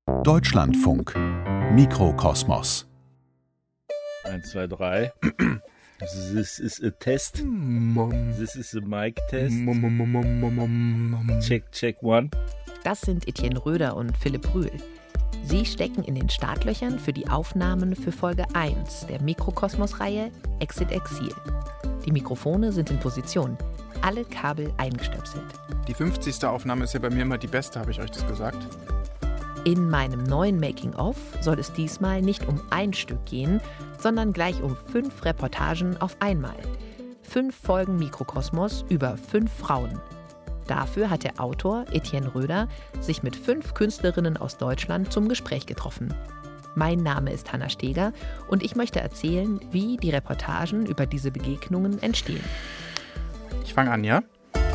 Deutschlandfunk Mikrokosmos. 1, 2, 3. This is a test. This is a mic test. Check 1. Das sind Etienne Röder und Philipp Brühl. Sie stecken in den Startlöchern für die Aufnahmen für Folge 1 der Mikrokosmos-Reihe Exit Exil. Die Mikrofone sind in Position, alle Kabel eingestöpselt. Die 50. Aufnahme ist ja bei mir immer die beste, habe ich euch das gesagt? In meinem neuen Making-of soll es diesmal nicht um ein Stück gehen, sondern gleich um 5 Reportagen auf einmal. 5 Folgen Mikrokosmos über 5 Frauen. Dafür hat der Autor Etienne Röder sich mit 5 Künstlerinnen aus Deutschland zum Gespräch getroffen. Mein Name ist Hanna Steger und ich möchte erzählen, wie die Reportagen über diese Begegnungen entstehen. Ich fange an, ja?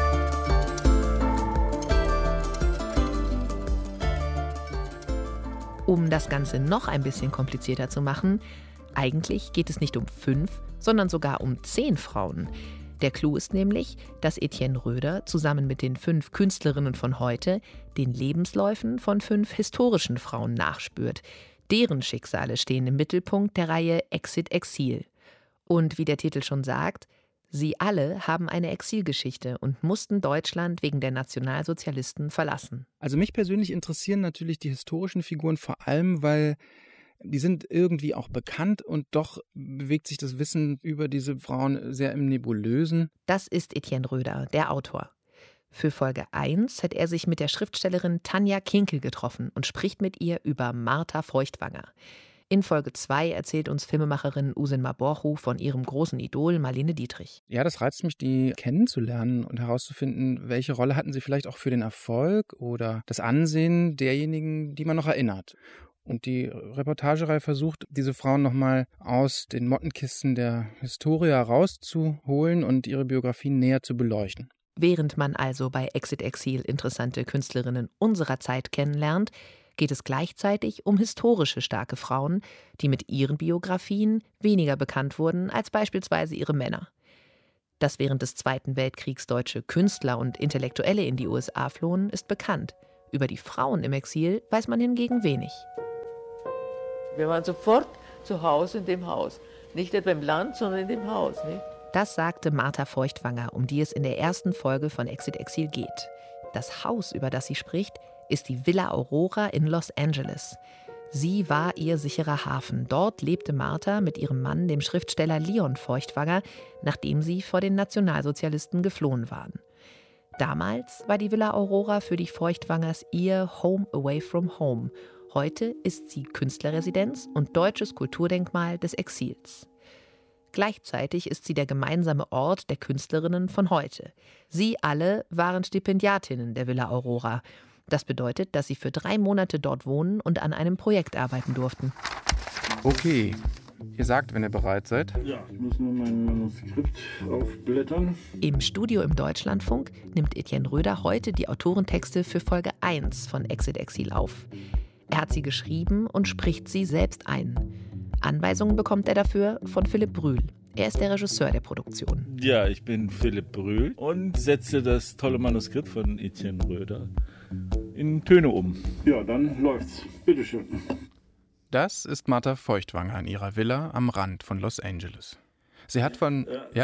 Um das Ganze noch ein bisschen komplizierter zu machen, eigentlich geht es nicht um 5, sondern sogar um 10 Frauen. Der Clou ist nämlich, dass Etienne Röder zusammen mit den 5 Künstlerinnen von heute den Lebensläufen von 5 historischen Frauen nachspürt. Deren Schicksale stehen im Mittelpunkt der Reihe Exit Exil. Und wie der Titel schon sagt, sie alle haben eine Exilgeschichte und mussten Deutschland wegen der Nationalsozialisten verlassen. Also mich persönlich interessieren natürlich die historischen Figuren vor allem, weil die sind irgendwie auch bekannt und doch bewegt sich das Wissen über diese Frauen sehr im Nebulösen. Das ist Etienne Röder, der Autor. Für Folge 1 hat er sich mit der Schriftstellerin Tanja Kinkel getroffen und spricht mit ihr über Martha Feuchtwanger. In Folge 2 erzählt uns Filmemacherin Usen Maborchu von ihrem großen Idol Marlene Dietrich. Ja, das reizt mich, die kennenzulernen und herauszufinden, welche Rolle hatten sie vielleicht auch für den Erfolg oder das Ansehen derjenigen, die man noch erinnert. Und die Reportagereihe versucht, diese Frauen nochmal aus den Mottenkisten der Historie herauszuholen und ihre Biografien näher zu beleuchten. Während man also bei Exit Exil interessante Künstlerinnen unserer Zeit kennenlernt, geht es gleichzeitig um historische starke Frauen, die mit ihren Biografien weniger bekannt wurden als beispielsweise ihre Männer. Dass während des Zweiten Weltkriegs deutsche Künstler und Intellektuelle in die USA flohen, ist bekannt. Über die Frauen im Exil weiß man hingegen wenig. Wir waren sofort zu Hause in dem Haus. Nicht etwa im Land, sondern in dem Haus. Nicht? Das sagte Martha Feuchtwanger, um die es in der ersten Folge von Exit Exil geht. Das Haus, über das sie spricht, ist die Villa Aurora in Los Angeles. Sie war ihr sicherer Hafen. Dort lebte Martha mit ihrem Mann, dem Schriftsteller Leon Feuchtwanger, nachdem sie vor den Nationalsozialisten geflohen waren. Damals war die Villa Aurora für die Feuchtwangers ihr Home away from home. Heute ist sie Künstlerresidenz und deutsches Kulturdenkmal des Exils. Gleichzeitig ist sie der gemeinsame Ort der Künstlerinnen von heute. Sie alle waren Stipendiatinnen der Villa Aurora. Das bedeutet, dass sie für 3 Monate dort wohnen und an einem Projekt arbeiten durften. Okay, ihr sagt, wenn ihr bereit seid. Ja, ich muss nur mein Manuskript aufblättern. Im Studio im Deutschlandfunk nimmt Etienne Röder heute die Autorentexte für Folge 1 von Exit Exil auf. Er hat sie geschrieben und spricht sie selbst ein. Anweisungen bekommt er dafür von Philipp Brühl. Er ist der Regisseur der Produktion. Ja, ich bin Philipp Brühl und setze das tolle Manuskript von Etienne Röder in Töne um. Ja, dann läuft's. Bitteschön. Das ist Martha Feuchtwanger in ihrer Villa am Rand von Los Angeles. Sie hat von...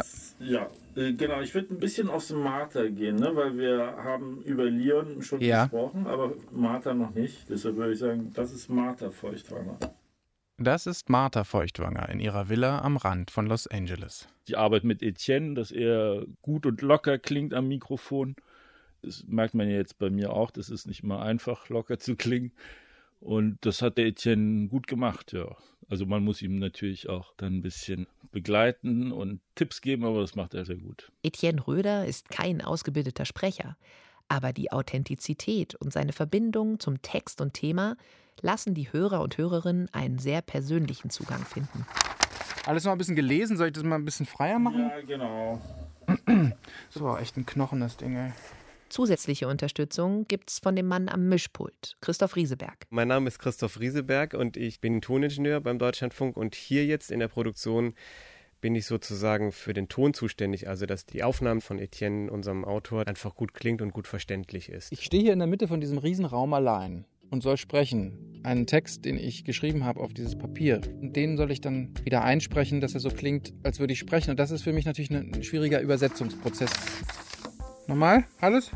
Genau. Ich würde ein bisschen aufs Martha gehen, ne? Weil wir haben über Leon schon gesprochen, aber Martha noch nicht. Deshalb würde ich sagen, das ist Martha Feuchtwanger. Das ist Martha Feuchtwanger in ihrer Villa am Rand von Los Angeles. Die Arbeit mit Etienne, dass er gut und locker klingt am Mikrofon. Das merkt man ja jetzt bei mir auch, das ist nicht immer einfach, locker zu klingen. Und das hat der Etienne gut gemacht, ja. Also man muss ihm natürlich auch dann ein bisschen begleiten und Tipps geben, aber das macht er sehr gut. Etienne Röder ist kein ausgebildeter Sprecher. Aber die Authentizität und seine Verbindung zum Text und Thema lassen die Hörer und Hörerinnen einen sehr persönlichen Zugang finden. Alles noch ein bisschen gelesen, soll ich das mal ein bisschen freier machen? Ja, genau. Das war echt ein Knochen, das Ding, ey. Zusätzliche Unterstützung gibt's von dem Mann am Mischpult, Christoph Rieseberg. Mein Name ist Christoph Rieseberg und ich bin Toningenieur beim Deutschlandfunk und hier jetzt in der Produktion bin ich sozusagen für den Ton zuständig, also dass die Aufnahme von Etienne, unserem Autor, einfach gut klingt und gut verständlich ist. Ich stehe hier in der Mitte von diesem Riesenraum allein und soll sprechen. einen Text, den ich geschrieben habe, auf dieses Papier. Und den soll ich dann wieder einsprechen, dass er so klingt, als würde ich sprechen. Und das ist für mich natürlich ein schwieriger Übersetzungsprozess. Nochmal? Alles?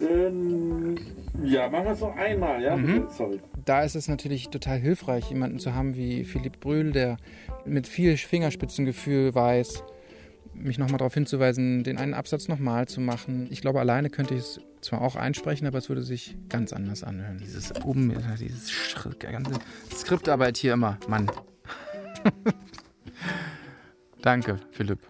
Ja, machen wir es noch einmal, ja? Sorry. Da ist es natürlich total hilfreich, jemanden zu haben wie Philippe Brühl, der mit viel Fingerspitzengefühl weiß, mich nochmal darauf hinzuweisen, den einen Absatz nochmal zu machen. Ich glaube, alleine könnte ich es zwar auch einsprechen, aber es würde sich ganz anders anhören. Dieses ganze Skriptarbeit hier immer, Mann. Danke, Philipp.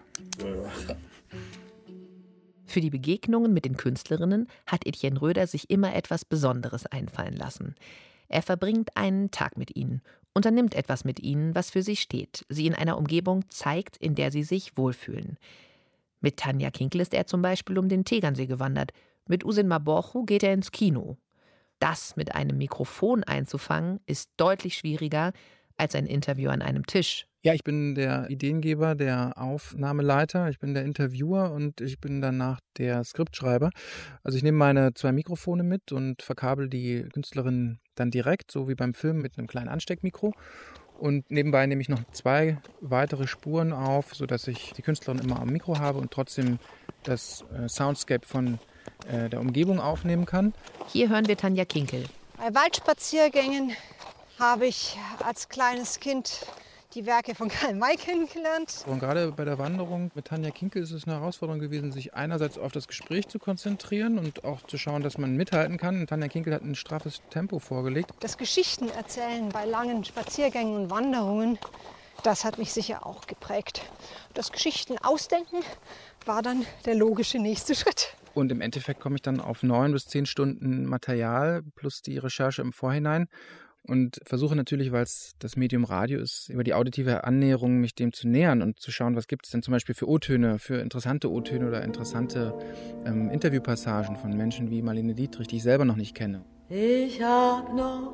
Für die Begegnungen mit den Künstlerinnen hat Etienne Röder sich immer etwas Besonderes einfallen lassen. Er verbringt einen Tag mit ihnen, unternimmt etwas mit ihnen, was für sie steht, sie in einer Umgebung zeigt, in der sie sich wohlfühlen. Mit Tanja Kinkel ist er zum Beispiel um den Tegernsee gewandert, mit Usin Maborchu geht er ins Kino. Das mit einem Mikrofon einzufangen, ist deutlich schwieriger als ein Interview an einem Tisch. Ja, ich bin der Ideengeber, der Aufnahmeleiter, ich bin der Interviewer und ich bin danach der Skriptschreiber. Also ich nehme meine 2 Mikrofone mit und verkabel die Künstlerin dann direkt, so wie beim Film mit einem kleinen Ansteckmikro. Und nebenbei nehme ich noch 2 weitere Spuren auf, sodass ich die Künstlerin immer am Mikro habe und trotzdem das Soundscape von der Umgebung aufnehmen kann. Hier hören wir Tanja Kinkel. Bei Waldspaziergängen habe ich als kleines Kind die Werke von Karl May kennengelernt. Und gerade bei der Wanderung mit Tanja Kinkel ist es eine Herausforderung gewesen, sich einerseits auf das Gespräch zu konzentrieren und auch zu schauen, dass man mithalten kann. Und Tanja Kinkel hat ein straffes Tempo vorgelegt. Das Geschichtenerzählen bei langen Spaziergängen und Wanderungen, das hat mich sicher auch geprägt. Das Geschichtenausdenken war dann der logische nächste Schritt. Und im Endeffekt komme ich dann auf 9 bis 10 Stunden Material plus die Recherche im Vorhinein. Und versuche natürlich, weil es das Medium Radio ist, über die auditive Annäherung mich dem zu nähern und zu schauen, was gibt es denn zum Beispiel für O-Töne, für interessante O-Töne oder interessante Interviewpassagen von Menschen wie Marlene Dietrich, die ich selber noch nicht kenne. Ich hab noch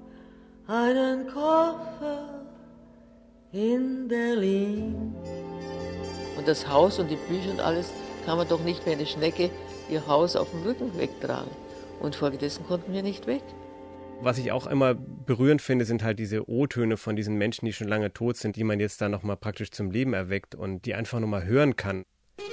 einen Koffer in Berlin. Und das Haus und die Bücher und alles kann man doch nicht mehr eine Schnecke ihr Haus auf dem Rücken wegtragen. Und folgedessen konnten wir nicht weg. Was ich auch immer berührend finde, sind halt diese O-Töne von diesen Menschen, die schon lange tot sind, die man jetzt da nochmal praktisch zum Leben erweckt und die einfach nochmal hören kann.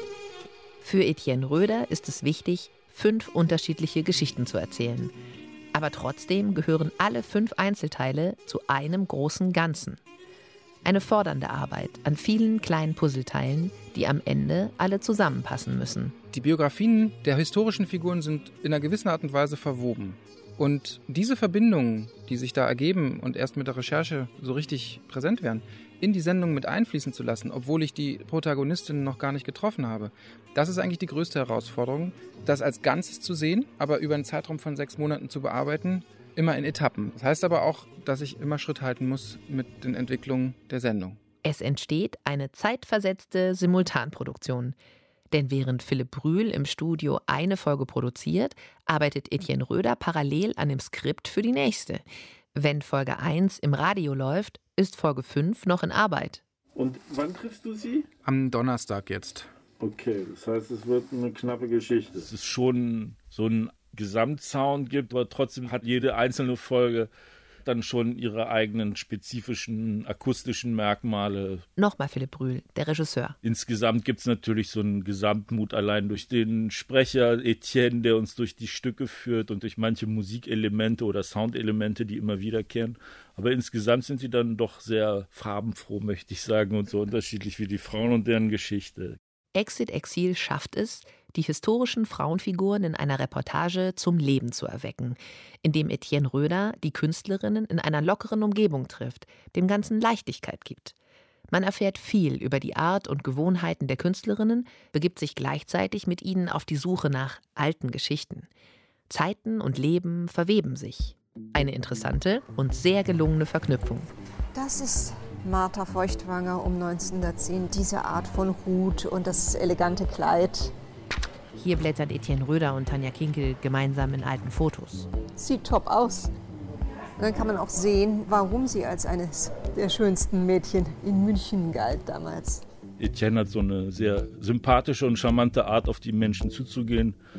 Für Etienne Röder ist es wichtig, 5 unterschiedliche Geschichten zu erzählen. Aber trotzdem gehören alle 5 Einzelteile zu einem großen Ganzen. Eine fordernde Arbeit an vielen kleinen Puzzleteilen, die am Ende alle zusammenpassen müssen. Die Biografien der historischen Figuren sind in einer gewissen Art und Weise verwoben. Und diese Verbindungen, die sich da ergeben und erst mit der Recherche so richtig präsent werden, in die Sendung mit einfließen zu lassen, obwohl ich die Protagonistinnen noch gar nicht getroffen habe, das ist eigentlich die größte Herausforderung, das als Ganzes zu sehen, aber über einen Zeitraum von 6 Monaten zu bearbeiten, immer in Etappen. Das heißt aber auch, dass ich immer Schritt halten muss mit den Entwicklungen der Sendung. Es entsteht eine zeitversetzte Simultanproduktion. Denn während Philipp Brühl im Studio eine Folge produziert, arbeitet Etienne Röder parallel an dem Skript für die nächste. Wenn Folge 1 im Radio läuft, ist Folge 5 noch in Arbeit. Und wann triffst du sie? Am Donnerstag jetzt. Okay, das heißt, es wird eine knappe Geschichte. Es ist schon so ein Gesamtsound gibt, aber trotzdem hat jede einzelne Folge dann schon ihre eigenen spezifischen akustischen Merkmale. Nochmal Philipp Brühl, der Regisseur. Insgesamt gibt es natürlich so einen Gesamtmut allein durch den Sprecher Etienne, der uns durch die Stücke führt und durch manche Musikelemente oder Soundelemente, die immer wiederkehren. Aber insgesamt sind sie dann doch sehr farbenfroh, möchte ich sagen, und so unterschiedlich wie die Frauen und deren Geschichte. Exit Exil schafft es, die historischen Frauenfiguren in einer Reportage zum Leben zu erwecken, indem Etienne Röder die Künstlerinnen in einer lockeren Umgebung trifft, dem Ganzen Leichtigkeit gibt. Man erfährt viel über die Art und Gewohnheiten der Künstlerinnen, begibt sich gleichzeitig mit ihnen auf die Suche nach alten Geschichten. Zeiten und Leben verweben sich. Eine interessante und sehr gelungene Verknüpfung. Das ist Martha Feuchtwanger um 1910. Diese Art von Hut und das elegante Kleid. Hier blättern Etienne Röder und Tanja Kinkel gemeinsam in alten Fotos. Sieht top aus. Und dann kann man auch sehen, warum sie als eines der schönsten Mädchen in München galt damals. Etienne hat so eine sehr sympathische und charmante Art, auf die Menschen zuzugehen.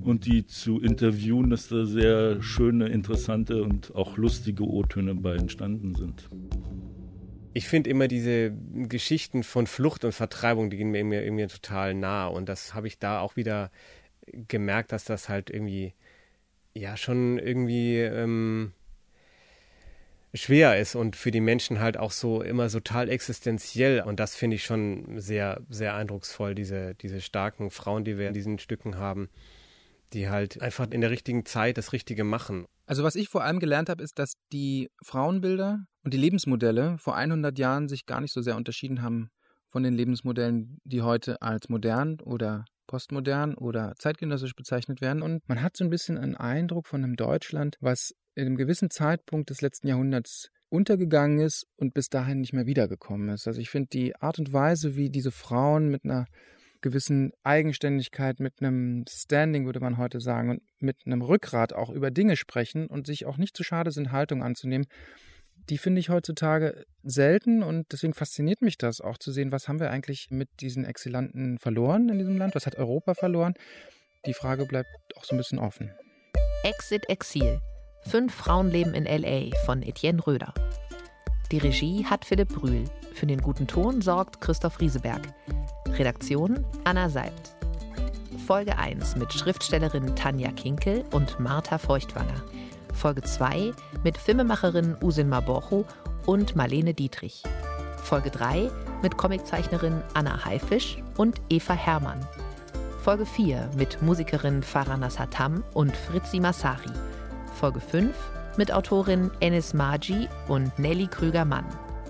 und die zu interviewen, dass da sehr schöne, interessante und auch lustige O-Töne bei entstanden sind. Ich finde immer diese Geschichten von Flucht und Vertreibung, die gehen mir irgendwie total nah. Und das habe ich da auch wieder gemerkt, dass das halt irgendwie, ja, schon irgendwie schwer ist und für die Menschen halt auch so immer total existenziell. Und das finde ich schon sehr, sehr eindrucksvoll, diese starken Frauen, die wir in diesen Stücken haben, die halt einfach in der richtigen Zeit das Richtige machen. Also was ich vor allem gelernt habe, ist, dass die Frauenbilder und die Lebensmodelle vor 100 Jahren sich gar nicht so sehr unterschieden haben von den Lebensmodellen, die heute als modern oder postmodern oder zeitgenössisch bezeichnet werden. Und man hat so ein bisschen einen Eindruck von einem Deutschland, was in einem gewissen Zeitpunkt des letzten Jahrhunderts untergegangen ist und bis dahin nicht mehr wiedergekommen ist. Also ich finde die Art und Weise, wie diese Frauen mit einer gewissen Eigenständigkeit, mit einem Standing, würde man heute sagen, und mit einem Rückgrat auch über Dinge sprechen und sich auch nicht zu schade sind, Haltung anzunehmen, die finde ich heutzutage selten und deswegen fasziniert mich das auch zu sehen, was haben wir eigentlich mit diesen Exilanten verloren in diesem Land, was hat Europa verloren? Die Frage bleibt auch so ein bisschen offen. Exit Exil. 5 Frauenleben in L.A. von Etienne Röder. Die Regie hat Philipp Brühl. Für den guten Ton sorgt Christoph Rieseberg. Redaktion Anna Seibt. Folge 1 mit Schriftstellerin Tanja Kinkel und Martha Feuchtwanger. Folge 2 mit Filmemacherin Usin Maborcho und Marlene Dietrich. Folge 3 mit Comiczeichnerin Anna Haifisch und Eva Herrmann. Folge 4 mit Musikerin Farana Satam und Fritzi Massari. Folge 5 mit Autorin Enis Maji und Nelly Krüger-Mann.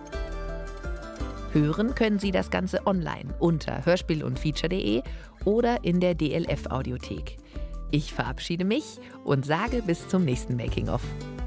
Hören können Sie das Ganze online unter hörspielundfeature.de oder in der DLF-Audiothek. Ich verabschiede mich und sage bis zum nächsten Making-of.